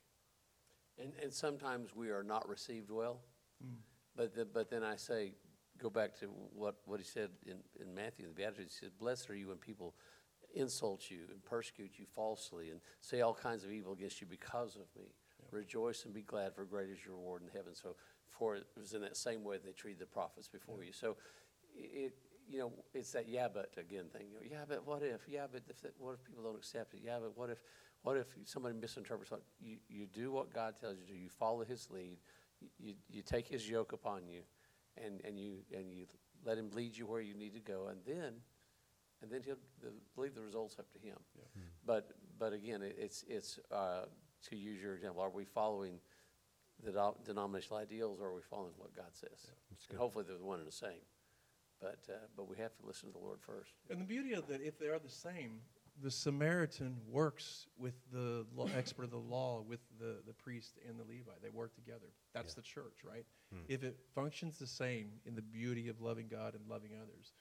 And, and sometimes we are not received well. Mm. But the, but then I say, go back to what, what he said in, in Matthew, the Beatitudes. He said, blessed are you when people insult you and persecute you falsely and say all kinds of evil against you because of me. Yep. Rejoice and be glad, for great is your reward in heaven. So for it was in that same way they treated the prophets before Yeah. you. So it, you know, it's that yeah, but again thing. You know, yeah, but what if? Yeah, but if that, what if people don't accept it? Yeah, but what if? What if somebody misinterprets what you, you do what God tells you to do? You follow his lead. You, you take his yoke upon you, and, and you and you let him lead you where you need to go, and then and then he'll the, leave the results up to him. Yeah. But but again, it, it's it's uh, to use your example. Are we following the do- denominational ideals, or are we following what God says? That's And good. hopefully they're the one and the same. But uh, but we have to listen to the Lord first. And the beauty of that, if they are the same, the Samaritan works with the law, expert of the law, with the, the priest and the Levite. They work together. That's Yeah. the church, right? Hmm. If it functions the same in the beauty of loving God and loving others,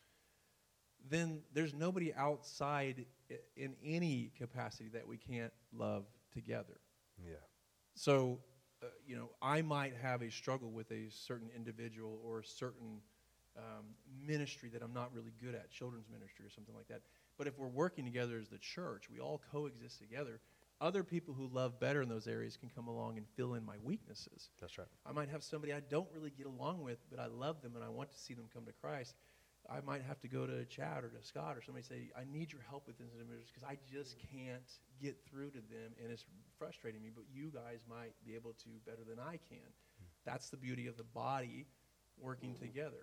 then there's nobody outside i- in any capacity that we can't love together. Yeah. So, uh, you know, I might have a struggle with a certain individual or a certain um, ministry that I'm not really good at, children's ministry or something like that. But if we're working together as the church, we all coexist together. Other people who love better in those areas can come along and fill in my weaknesses. That's right. I might have somebody I don't really get along with, but I love them and I want to see them come to Christ. I might have to go to Chad or to Scott or somebody say, I need your help with this individuals because I just can't get through to them and it's frustrating me, but you guys might be able to better than I can. That's the beauty of the body working together.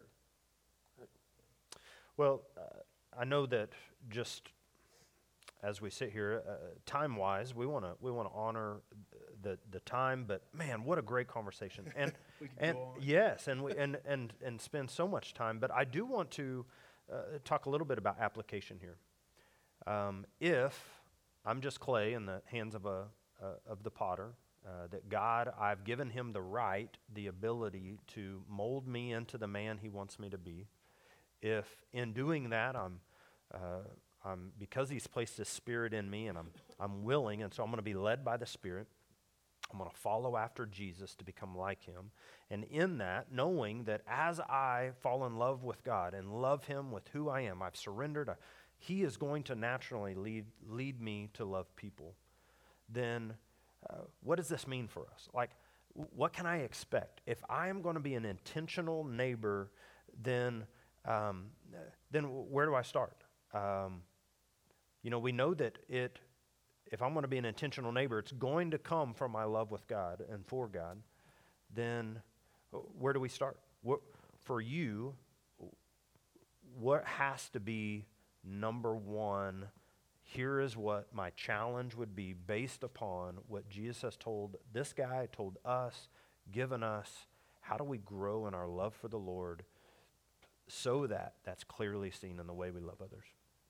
Well, uh, I know that just as we sit here, uh, time-wise, we want to we want to honor the the time. But man, what a great conversation! And We could and go on. yes, and we and and and spend so much time. But I do want to uh, talk a little bit about application here. Um, if I'm just clay in the hands of a uh, of the potter, uh, that God, I've given him the right, the ability to mold me into the man he wants me to be. If in doing that, I'm, uh, I'm because He's placed His Spirit in me, and I'm, I'm willing, and so I'm going to be led by the Spirit. I'm going to follow after Jesus to become like Him, and in that, knowing that as I fall in love with God and love Him with who I am, I've surrendered. I, he is going to naturally lead lead me to love people. Then, uh, what does this mean for us? Like, w- what can I expect if I am going to be an intentional neighbor? Then. Um, then where do I start? Um, you know, we know that it, if I'm going to be an intentional neighbor, it's going to come from my love with God and for God. Then uh, where do we start? What, for you, what has to be number one? Here is what my challenge would be based upon what Jesus has told this guy, told us, given us. how do we grow in our love for the Lord so that that's clearly seen in the way we love others?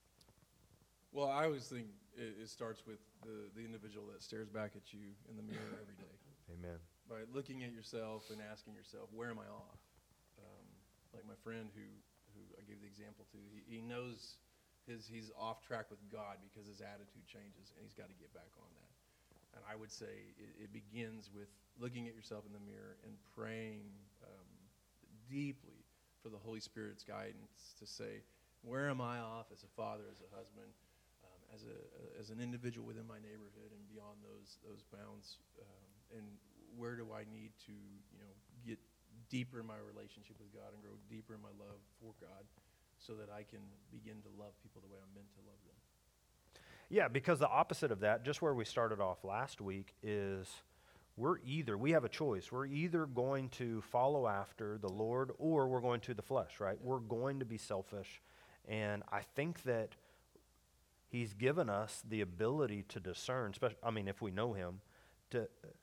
Well, I always think it, it starts with the, the individual that stares back at you in the mirror every day. Amen. By looking at yourself and asking yourself, where am I off? Um, like my friend who, who I gave the example to, he, he knows his he's off track with God because his attitude changes, and he's got to get back on that. And I would say it, it begins with looking at yourself in the mirror and praying um, deeply for the Holy Spirit's guidance to say, where am I off as a father, as a husband, um, as a as an individual within my neighborhood and beyond those those bounds, um, and where do I need to, you know, get deeper in my relationship with God and grow deeper in my love for God, so that I can begin to love people the way I'm meant to love them. Yeah, because the opposite of that, just where we started off last week, is we're either, we have a choice. We're either going to follow after the Lord or we're going to the flesh, right? We're going to be selfish. And I think that he's given us the ability to discern, especially, I mean, if we know him, to,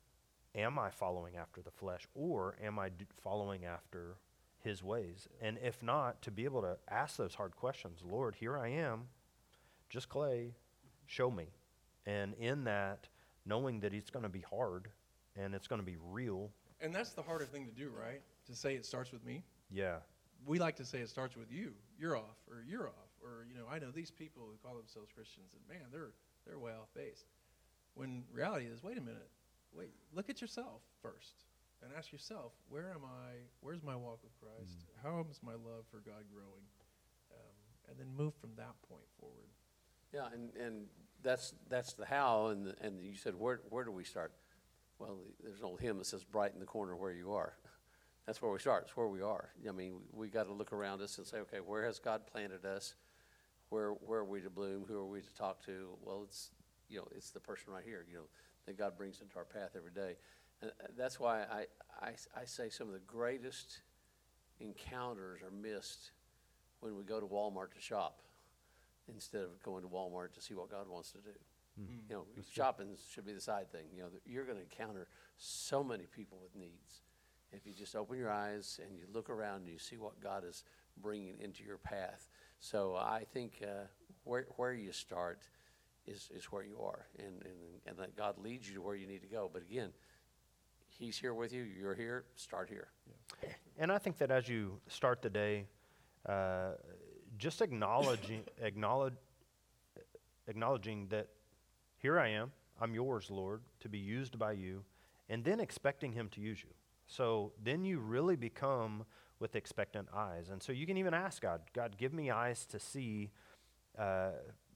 am I following after the flesh or am I d- following after his ways? And if not, to be able to ask those hard questions. Lord, here I am, just clay, show me. And in that, knowing that it's going to be hard and it's going to be real. And that's the harder thing to do, right? To say it starts with me. Yeah. We like to say it starts with you. You're off, or you're off, or, you know, I know these people who call themselves Christians, and man, they're they're way off base. When reality is, wait a minute, wait, look at yourself first, and ask yourself, where am I? Where's my walk with Christ? Mm. How is my love for God growing? Um, and then move from that point forward. Yeah, and, and that's that's the how, and the, and you said, where where do we start? Well, there's an old hymn that says, bright in the corner where you are. That's where we start. It's where we are. I mean, we, we got to look around us and say, okay, where has God planted us? Where where are we to bloom? Who are we to talk to? Well, it's, you know, it's the person right here, you know, that God brings into our path every day. And that's why I, I, I say some of the greatest encounters are missed when we go to Walmart to shop instead of going to Walmart to see what God wants to do. Mm. You know, shopping should be the side thing. You know, you're going to encounter so many people with needs. If you just open your eyes and you look around and you see what God is bringing into your path. So I think uh, where where you start is, is where you are, and, and and that God leads you to where you need to go. But again, he's here with you. You're here. Start here. Yeah. And I think that as you start the day, uh, just acknowledging acknowledge acknowledging that here I am, I'm yours, Lord, to be used by you, and then expecting him to use you. So then you really become with expectant eyes. And so you can even ask God, God, give me eyes to see uh,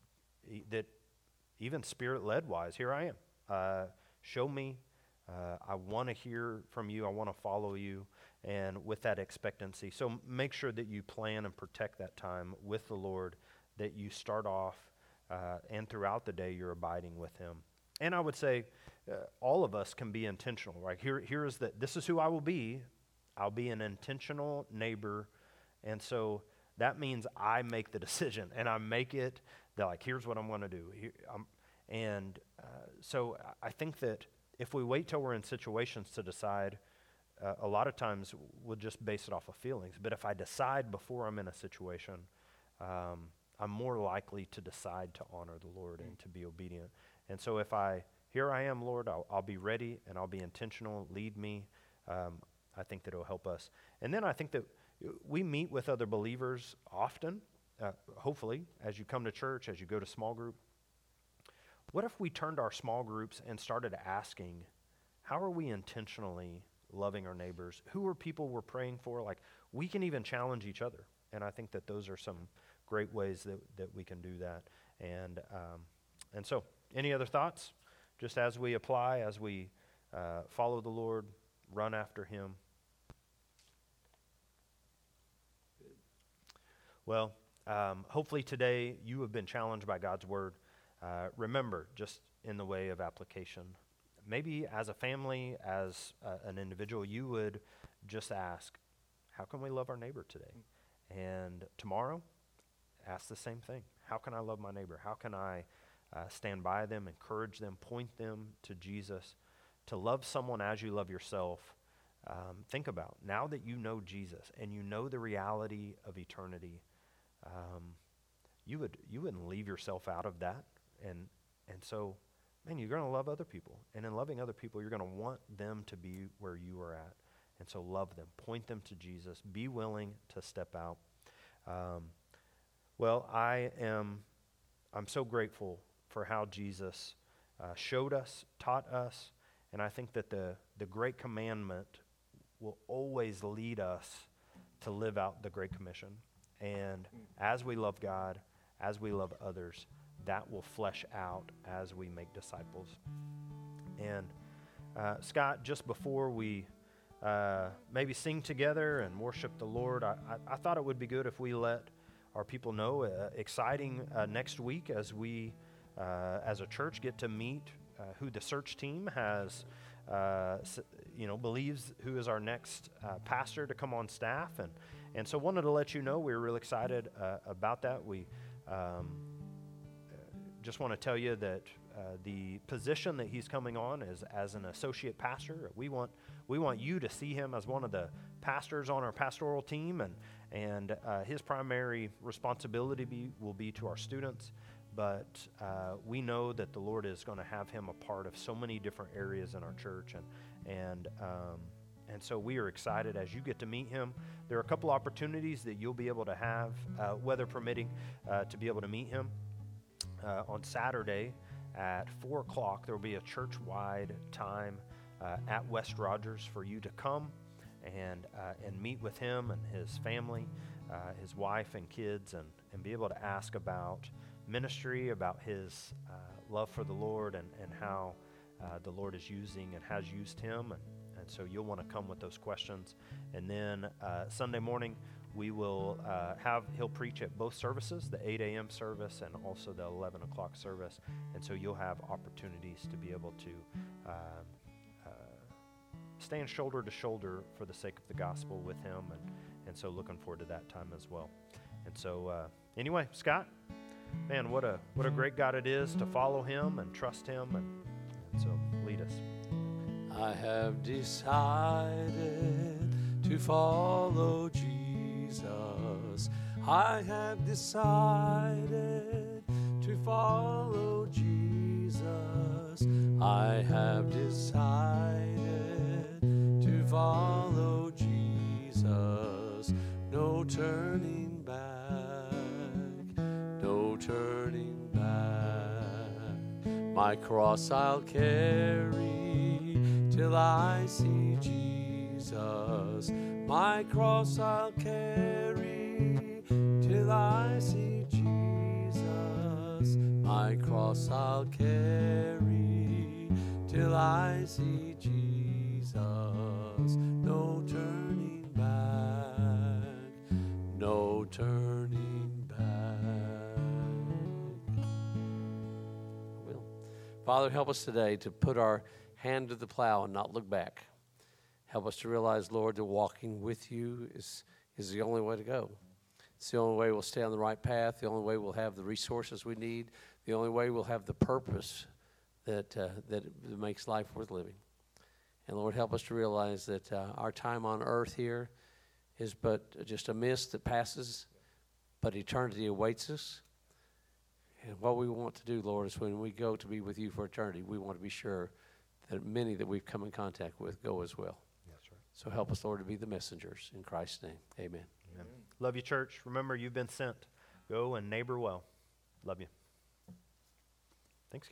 e- that even spirit-led wise, here I am. Uh, show me. Uh, I want to hear from you. I want to follow you. And with that expectancy. So make sure that you plan and protect that time with the Lord, that you start off uh, and throughout the day you're abiding with him. And I would say uh, all of us can be intentional, right? Here, here is that this is who I will be. I'll be an intentional neighbor. And so that means I make the decision and I make it that, like, here's what I'm going to do. Here, I'm, and uh, so I think that if we wait till we're in situations to decide, uh, a lot of times we'll just base it off of feelings. But if I decide before I'm in a situation, um, I'm more likely to decide to honor the Lord and to be obedient. And so if I, here I am, Lord, I'll, I'll be ready and I'll be intentional, lead me. Um, I think that it'll help us. And then I think that we meet with other believers often, uh, hopefully, as you come to church, as you go to small group. What if we turned our small groups and started asking, how are we intentionally loving our neighbors? Who are people we're praying for? Like, we can even challenge each other. And I think that those are some great ways that, that we can do that. And um, and so, any other thoughts? Just as we apply, as we uh, follow the Lord, run after him. Well, um, hopefully today you have been challenged by God's word. Uh, remember, just in the way of application, maybe as a family, as uh, an individual, you would just ask, how can we love our neighbor today? And tomorrow, ask the same thing. How can I love my neighbor? How can I uh, stand by them, encourage them, point them to Jesus? To love someone as you love yourself um, think about, now that you know Jesus and you know the reality of eternity, um, you would you wouldn't leave yourself out of that. And and so, man, you're going to love other people. And in loving other people, you're going to want them to be where you are at. And so love them. Point them to Jesus. Be willing to step out. Um, well, I am I'm so grateful for how Jesus uh, showed us, taught us, and I think that the, the Great Commandment will always lead us to live out the Great Commission. And as we love God, as we love others, that will flesh out as we make disciples. And uh, Scott, just before we uh, maybe sing together and worship the Lord, I, I, I thought it would be good if we let our people know uh, exciting uh, next week as we, uh, as a church, get to meet uh, who the search team has, uh, s- you know, believes who is our next uh, pastor to come on staff. And, and so wanted to let you know we're real excited uh, about that. We um, just want to tell you that uh, the position that he's coming on is as an associate pastor. We want we want you to see him as one of the pastors on our pastoral team, and and uh, his primary responsibility be, will be to our students. But uh, we know that the Lord is going to have him a part of so many different areas in our church, and and um, and so we are excited as you get to meet him. There are a couple opportunities that you'll be able to have, uh, weather permitting, uh, to be able to meet him. Uh, on Saturday at four o'clock, there will be a church-wide time uh, at West Rogers for you to come and uh, and meet with him and his family, uh, his wife and kids, and, and be able to ask about ministry, about his uh, love for the Lord, and, and how uh, the Lord is using and has used him. And, and so you'll want to come with those questions. And then uh, Sunday morning, we will uh, have, he'll preach at both services, the eight a.m. service and also the eleven o'clock service. And so you'll have opportunities to be able to uh, uh, stand shoulder to shoulder for the sake of the gospel with him. And, and so looking forward to that time as well. And so uh, anyway, Scott, man, what a what a great God it is to follow him and trust him. And, and so lead us. I have decided to follow Jesus. I have decided to follow Jesus. I have decided to follow Jesus. No turning back, no turning back. My cross I'll carry till I see Jesus. My cross I'll carry till I see Jesus. My cross I'll carry till I see Jesus. No turning back, no turning back. Well, Father, help us today to put our hand to the plow and not look back. Help us to realize, Lord, that walking with you is, is the only way to go. It's the only way we'll stay on the right path, the only way we'll have the resources we need, the only way we'll have the purpose that, uh, that makes life worth living. And Lord, help us to realize that uh, our time on earth here is but just a mist that passes, but eternity awaits us. And what we want to do, Lord, is when we go to be with you for eternity, we want to be sure that many that we've come in contact with go as well. That's right. So help us, Lord, to be the messengers. In Christ's name, amen. Amen. Love you, church. Remember, you've been sent. Go and neighbor well. Love you.